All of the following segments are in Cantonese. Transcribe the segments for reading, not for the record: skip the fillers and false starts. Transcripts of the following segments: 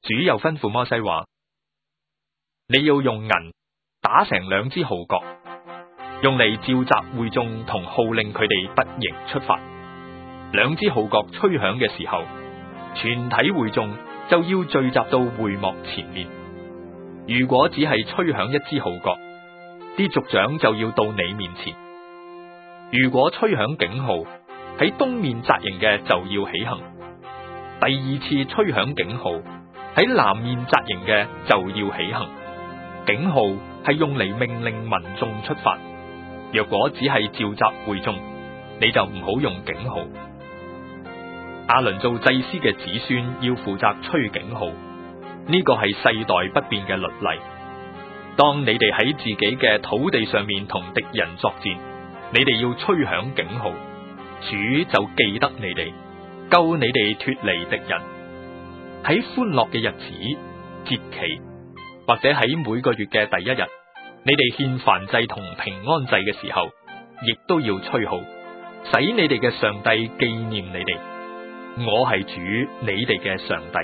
主又吩咐摩西話：你要用銀打成2支號角，用嚟召集會眾同號令佢哋得營出發。2支號角吹響嘅時候，全體會眾就要聚集到會幕前面。如果只係吹響1支號角，啲族長就要到你面前。如果吹響警號，喺東面紮營嘅就要起行。第2次吹響警號，喺南面紮營嘅就要起行。警號係用嚟命令民眾出發。若果只係召集會眾，你就唔好用警號。亞倫做祭司嘅子孫要負責吹警號，呢個係世代不變嘅律例。當你哋喺自己嘅土地上面同敵人作戰，你哋要吹響警號，主就記得你哋，救你哋脫離敵人。喺歡樂嘅日子、節期，或者喺每個月嘅第1日，你哋獻燔祭同平安祭嘅時候，亦都要吹號，使你哋嘅上帝紀念你哋。我係主，你哋嘅上帝。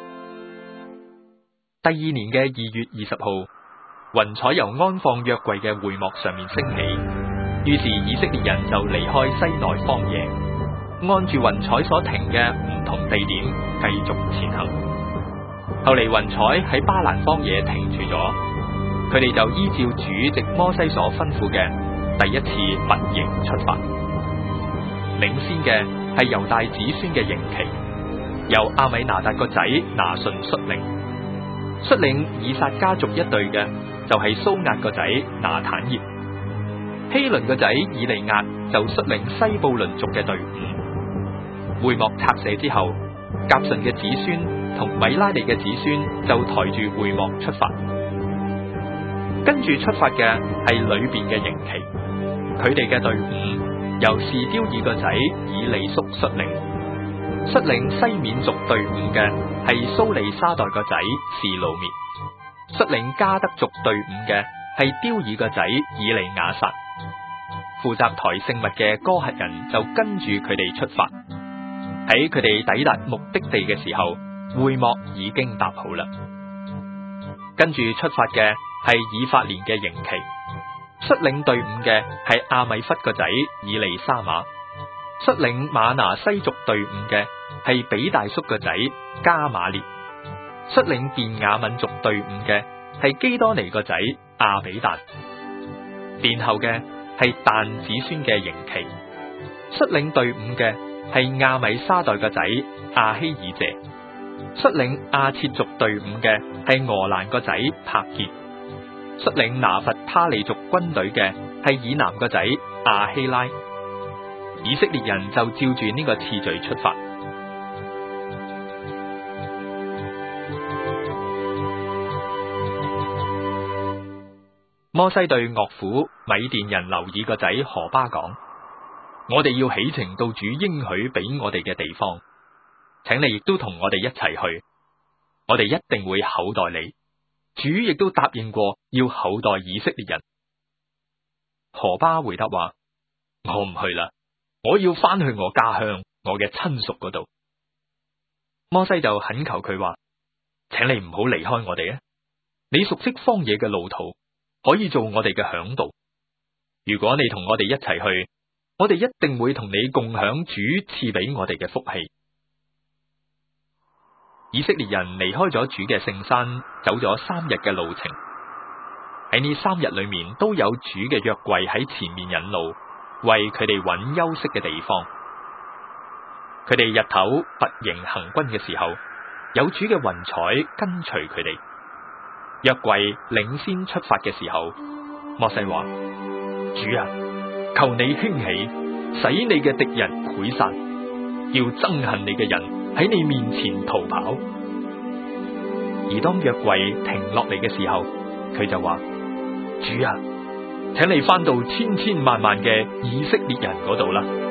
第2年嘅2月20號，雲彩由安放約櫃嘅會幕上面升起，於是以色列人就離開西奈荒野，按住雲彩所停嘅唔同地點繼續前行。後嚟雲彩喺巴蘭荒野停住咗，佢哋就依照主藉摩西所吩咐嘅第1次拔營出發。領先嘅係猶大子孫嘅營旗，由亞米拿達個仔拿順率領。率領以撒家族一隊嘅就係蘇押個仔拿坦業。希倫個仔以利押就率領西布倫族嘅隊伍。會幕拆卸之後，甲順嘅子孫同米拉利嘅子孫就抬住會幕出發。跟住出發嘅係裏邊嘅營旗，佢哋嘅隊伍由士丟爾個仔以利叔率領。率領西緬族隊伍嘅係蘇利沙代個仔示路滅。率領加德族隊伍嘅係丟爾個仔以利亞撒。負責抬聖物嘅哥轄人就跟住佢哋出發。喺佢哋抵達目的地嘅時候，會幕已經搭好啦。跟住出發嘅係以法蓮嘅營旗。率領隊伍嘅係亞米弗個仔以利沙瑪。率領馬拿西族隊伍嘅係比大叔個仔加瑪列。率領便雅憫族隊伍嘅係基多尼個仔亞比旦。殿後嘅係但子孫嘅營旗。率領隊伍嘅係亞米沙代個仔亞希爾謝。率領亞設族隊伍嘅係俄蘭個仔帕結。率領拿弗他利族軍隊嘅係以南個仔亞希拉。以色列人就照住呢個次序出發。摩西對岳父米甸人流珥個仔何巴講：我哋要起程到主應許俾我哋嘅地方，請你亦都同我哋一齊去，我哋一定會厚待你。主亦都答應過要厚待以色列人。何巴回答話：我唔去啦，我要翻去我家鄉，我嘅親屬嗰度。摩西就懇求佢話：請你唔好離開我哋啊！你熟悉荒野嘅路途，可以做我哋嘅嚮導。如果你同我哋一齊去，我哋一定會同你共享主賜俾我哋嘅福氣。以色列人離開咗主嘅聖山，走咗3日嘅路程。喺呢3日裏面，都有主嘅約櫃喺前面引路，為佢哋揾休息嘅地方。佢哋日頭拔營行軍嘅時候，有主嘅雲彩跟隨佢哋。約櫃領先出發嘅時候，摩西話：主啊，求你興起，使你嘅敵人潰散，要憎恨你嘅人喺你面前逃跑。而當約櫃停落嚟嘅時候，佢就話：主啊，請你翻到千千萬萬嘅以色列人嗰度啦。